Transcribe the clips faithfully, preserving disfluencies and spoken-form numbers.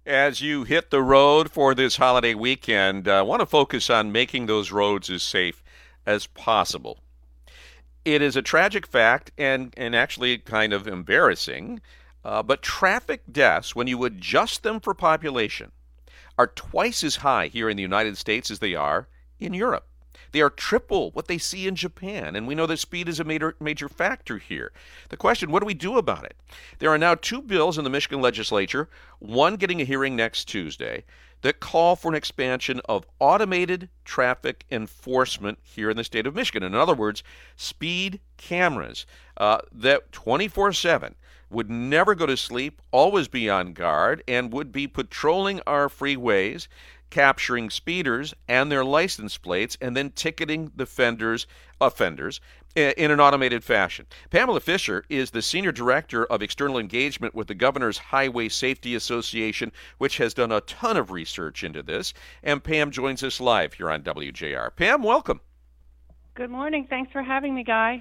As you hit the road for this holiday weekend, I want to focus on making those roads as safe as possible. It is a tragic fact and, and actually kind of embarrassing, uh, but traffic deaths, when you adjust them for population, are twice as high here in the United States as they are in Europe. They are triple what they see in Japan, and we know that speed is a major, major factor here. The question, what do we do about it? There are now two bills in the Michigan legislature, one getting a hearing next Tuesday, that call for an expansion of automated traffic enforcement here in the state of Michigan. In other words, speed cameras uh, that twenty-four seven would never go to sleep, always be on guard, and would be patrolling our freeways, capturing speeders and their license plates, and then ticketing the offenders, offenders in an automated fashion. Pamela Fisher is the Senior Director of External Engagement with the Governor's Highway Safety Association, which has done a ton of research into this. And Pam joins us live here on W J R. Pam, welcome. Good morning. Thanks for having me, Guy.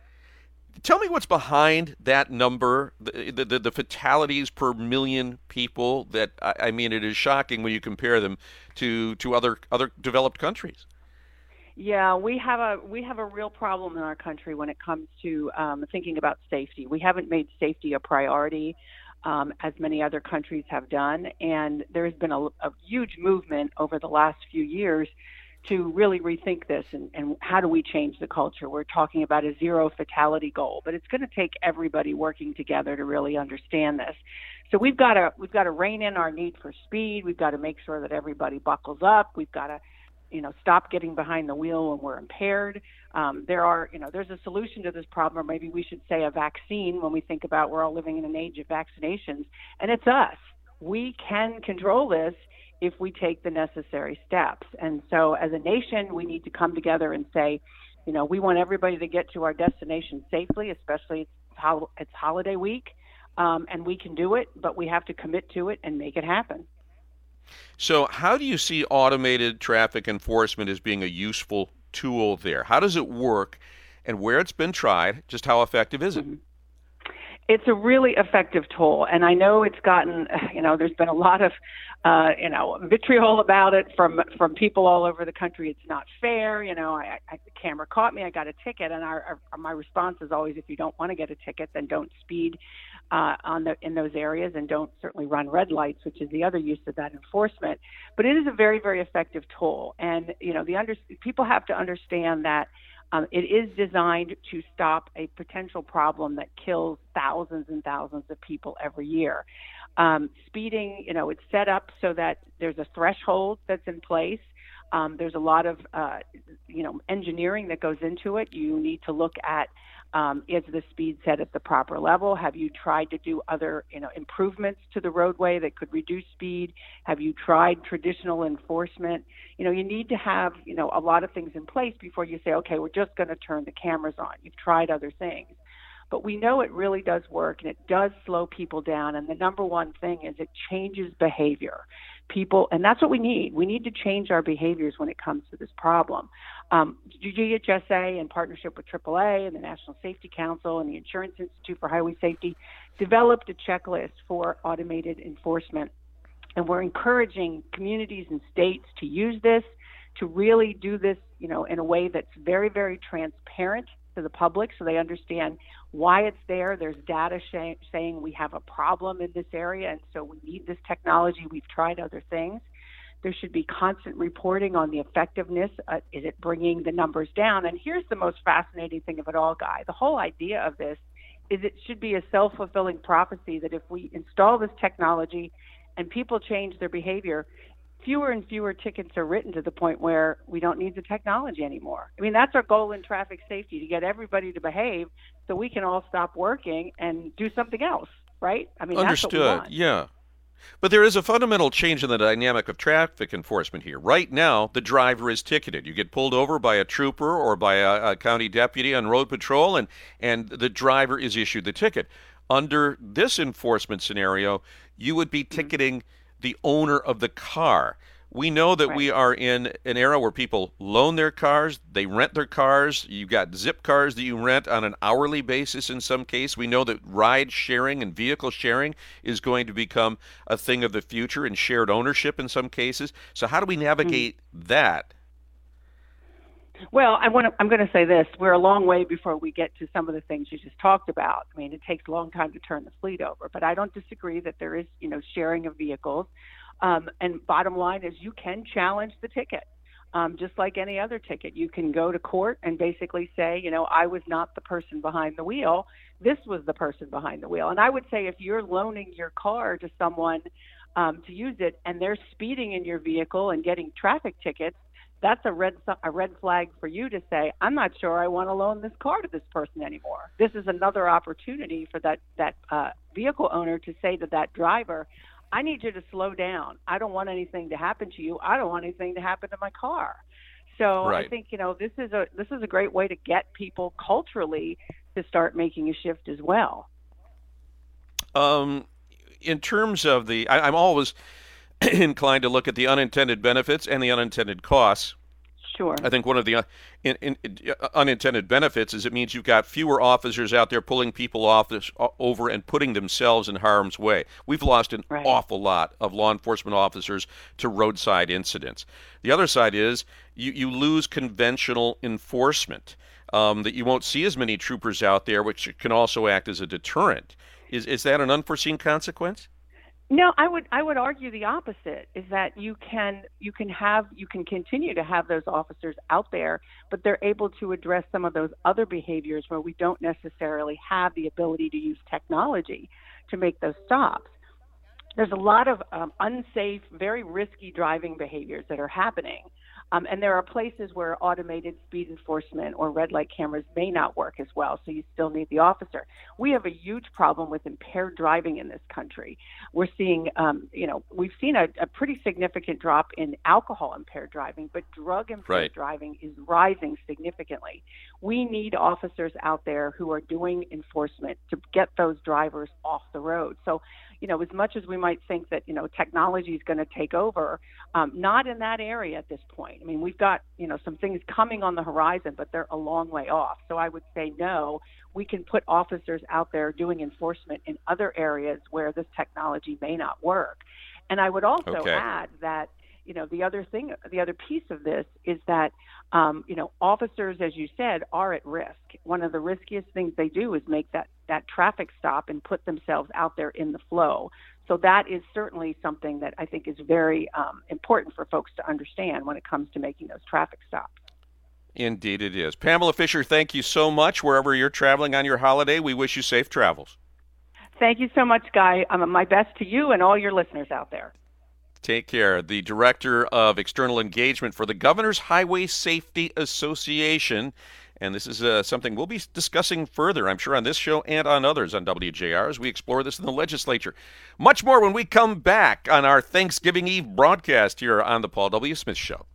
Tell me what's behind that number, the, the, the fatalities per million people. That I, I mean, it is shocking when you compare them to, to other other developed countries. Yeah, we have a we have a real problem in our country when it comes to um, thinking about safety. We haven't made safety a priority um, as many other countries have done, and there has been a, a huge movement over the last few years to really rethink this and, and how do we change the culture. We're talking about a zero fatality goal, but it's going to take everybody working together to really understand this. So we've got to we've got to rein in our need for speed. We've got to make sure that everybody buckles up. We've got to, you know, stop getting behind the wheel when we're impaired. Um, there are, you know, there's a solution to this problem, or maybe we should say a vaccine when we think about we're all living in an age of vaccinations, and it's us. We can control this if we take the necessary steps. And so as a nation, we need to come together and say, you know, we want everybody to get to our destination safely, especially it's, hol- it's holiday week, um, and we can do it, but we have to commit to it and make it happen. So how do you see automated traffic enforcement as being a useful tool there? How does it work, and where it's been tried, just how effective is it? Mm-hmm. It's a really effective tool, and I know it's gotten, you know, there's been a lot of, uh, you know, vitriol about it from from people all over the country. It's not fair, you know. I, I, the camera caught me, I got a ticket, and our, our my response is always, if you don't want to get a ticket, then don't speed uh, on the in those areas, and don't certainly run red lights, which is the other use of that enforcement. But it is a very, very effective tool, and you know, the under people have to understand that. Um, it is designed to stop a potential problem that kills thousands and thousands of people every year. Um, speeding, you know, it's set up so that there's a threshold that's in place. Um, there's a lot of, uh, you know, engineering that goes into it. You need to look at, um, is the speed set at the proper level? Have you tried to do other, you know, improvements to the roadway that could reduce speed? Have you tried traditional enforcement? You know, you need to have, you know, a lot of things in place before you say, okay, we're just going to turn the cameras on. You've tried other things. But we know it really does work, and it does slow people down. And the number one thing is it changes behavior. People, and that's what we need. We need to change our behaviors when it comes to this problem. Um, G H S A, in partnership with triple A and the National Safety Council and the Insurance Institute for Highway Safety, developed a checklist for automated enforcement. And we're encouraging communities and states to use this, to really do this, you know, in a way that's very, very transparent to the public, so they understand why it's there. There's data sh- saying we have a problem in this area, and so we need this technology. We've tried other things. There should be constant reporting on the effectiveness. Uh, is it bringing the numbers down? And here's the most fascinating thing of it all, Guy. The whole idea of this is it should be a self-fulfilling prophecy that if we install this technology and people change their behavior, fewer and fewer tickets are written to the point where we don't need the technology anymore. I mean, that's our goal in traffic safety, to get everybody to behave so we can all stop working and do something else, right? I mean, Understood. That's what we want. Yeah. But there is a fundamental change in the dynamic of traffic enforcement here. Right now, the driver is ticketed. You get pulled over by a trooper or by a, a county deputy on road patrol, and, and the driver is issued the ticket. Under this enforcement scenario, you would be ticketing the owner of the car. We know that Right. we are in an era where people loan their cars, they rent their cars. You've got zip cars that you rent on an hourly basis in some case. We know that ride sharing and vehicle sharing is going to become a thing of the future and shared ownership in some cases. So how do we Mm. navigate that? Well, I want to, I'm going to say this. We're a long way before we get to some of the things you just talked about. I mean, it takes a long time to turn the fleet over, but I don't disagree that there is, you know, sharing of vehicles. Um, and bottom line is you can challenge the ticket. Um, just like any other ticket, you can go to court and basically say, you know, I was not the person behind the wheel. This was the person behind the wheel. And I would say if you're loaning your car to someone um, to use it and they're speeding in your vehicle and getting traffic tickets, that's a red a red flag for you to say, I'm not sure I want to loan this car to this person anymore. This is another opportunity for that that uh, vehicle owner to say to that driver, I need you to slow down. I don't want anything to happen to you. I don't want anything to happen to my car. So I Right. think, you know, this is a this is a great way to get people culturally to start making a shift as well. Um, in terms of the, I, I'm always inclined to look at the unintended benefits and the unintended costs. Sure. I think one of the uh, in, in, uh, unintended benefits is it means you've got fewer officers out there pulling people off this, uh, over and putting themselves in harm's way. We've lost an Right. awful lot of law enforcement officers to roadside incidents. The other side is you, you lose conventional enforcement, um, that you won't see as many troopers out there, which can also act as a deterrent. Is, is that an unforeseen consequence? No, I would I would argue the opposite is that you can you can have you can continue to have those officers out there, but they're able to address some of those other behaviors where we don't necessarily have the ability to use technology to make those stops. There's a lot of um, unsafe, very risky driving behaviors that are happening. Um, and there are places where automated speed enforcement or red light cameras may not work as well, so you still need the officer. We have a huge problem with impaired driving in this country. We're seeing, um, you know, we've seen a, a pretty significant drop in alcohol impaired driving, but drug impaired Right. driving is rising significantly. We need officers out there who are doing enforcement to get those drivers off the road. So, you know, as much as we might think that, you know, technology is going to take over, um, not in that area at this point. I mean, we've got, you know, some things coming on the horizon, but they're a long way off. So I would say no, we can put officers out there doing enforcement in other areas where this technology may not work. And I would also Okay. add that, you know, the other thing, the other piece of this is that, um, you know, officers, as you said, are at risk. One of the riskiest things they do is make that, that traffic stop and put themselves out there in the flow. So that is certainly something that I think is very um, important for folks to understand when it comes to making those traffic stops. Indeed, it is. Pamela Fisher, thank you so much. Wherever you're traveling on your holiday, we wish you safe travels. Thank you so much, Guy. Um, my best to you and all your listeners out there. Take care. The Director of External Engagement for the Governor's Highway Safety Association. And this is uh, something we'll be discussing further, I'm sure, on this show and on others on W J R as we explore this in the legislature. Much more when we come back on our Thanksgiving Eve broadcast here on The Paul W. Smith Show.